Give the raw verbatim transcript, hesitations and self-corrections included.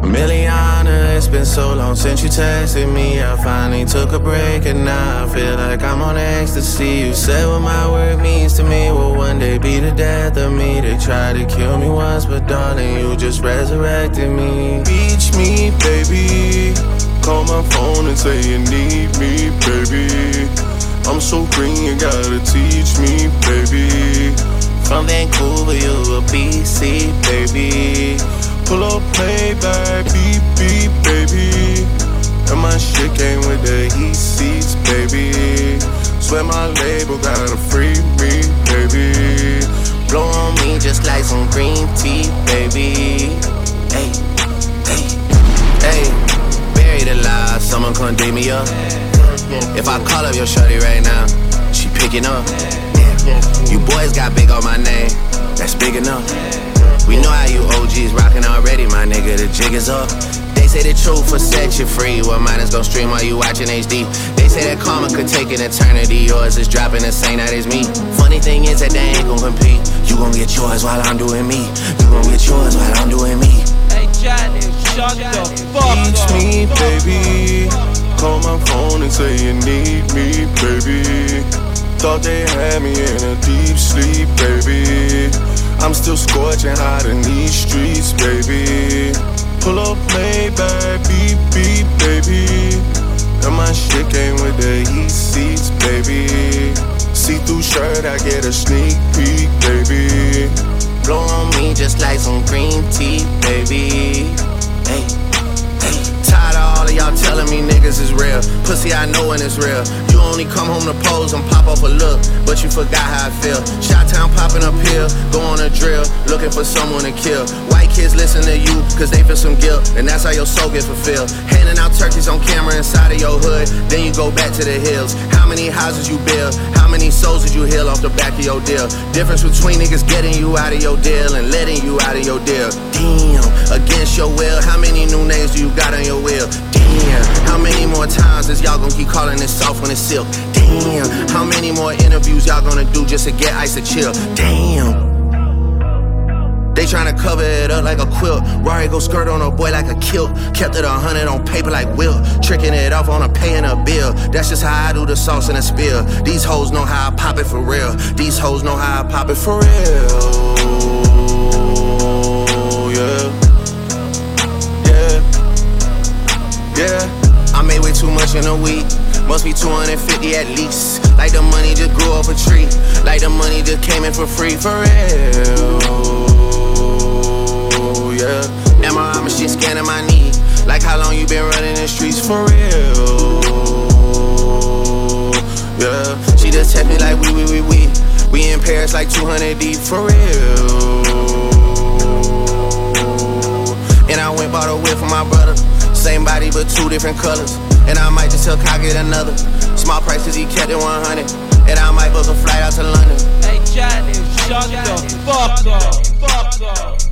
Miliana, it's been so long since you texted me. I finally took a break and now I feel like I'm on ecstasy. You said what my work means to me will one day be the death of me. They tried to kill me once, but darling, you just resurrected me. Reach me, baby. Call my phone and say you need me, baby. I'm so green, you gotta teach me, baby. From Vancouver, you a B C, baby. Pull up, play back, beep, beep, baby. And my shit came with the heat seats, baby. Swear my label gotta free me, baby. Blow on me just like some green tea, baby. Hey, hey, hey. Buried alive, someone come dig me up. If I call up your shorty right now, she picking up. You boys got big on my name, that's big enough. We know how you O Gs rockin' already, my nigga, the jig is up. They say the truth will set you free. Well, mine is gon' stream while you watchin' H D. They say that karma could take an eternity. Yours is dropping the same night as me. Funny thing is that they ain't gon' compete. You gon' get yours while I'm doing me. You gon' get yours while I'm doing me. Hey, Johnny, shut the fuck up. Teach me, baby. Call my phone and say you need me, baby. Thought they had me in a deep sleep, baby. I'm still scorching hot in these streets, baby. Pull up, play back, beep, beep, baby. And my shit came with the heat seats, baby. See-through shirt, I get a sneak peek, baby. Blow on me just like some green tea, baby. Hey, hey. Tired of all of y'all telling me niggas is real. Pussy, I know when it's real. You only come home to pose and pop off a look, but you forgot how I feel. Shot-town popping up here, go on a drill, looking for someone to kill. White kids listen to you, cause they feel some guilt, and that's how your soul gets fulfilled. Handing out turkeys on camera inside of your hood, then you go back to the hills. How many houses you build? How many souls did you heal off the back of your deal? Difference between niggas getting you out of your deal and letting you out of your deal. Damn, against your will, how many new names do you got on your will? Damn, how many more times is y'all gonna keep calling it soft when it's silk? Damn, how many more interviews y'all gonna do just to get ice to chill? Damn. They tryna cover it up like a quilt. Rory go skirt on a boy like a kilt. Kept it a hundred on paper like Wilt. Tricking it off on a paying a bill. That's just how I do the sauce in a spill. These hoes know how I pop it for real. These hoes know how I pop it for real. Yeah. Yeah. Yeah. I made way too much in a week. Must be two hundred fifty at least. Like the money just grew off a tree. Like the money just came in for free. For real. Yeah. M R I machine scanning my knee. Like how long you been running the streets? For real. Yeah. She just text me like we, we, we, we. We in Paris like two hundred deep. For real. And I went bought a whip for my brother. Same body but two different colors. And I might just tell Kyle get another. Small price cause he kept it one hundred. And I might book a flight out to London. Hey Johnny, shut the fuck up. Fuck up.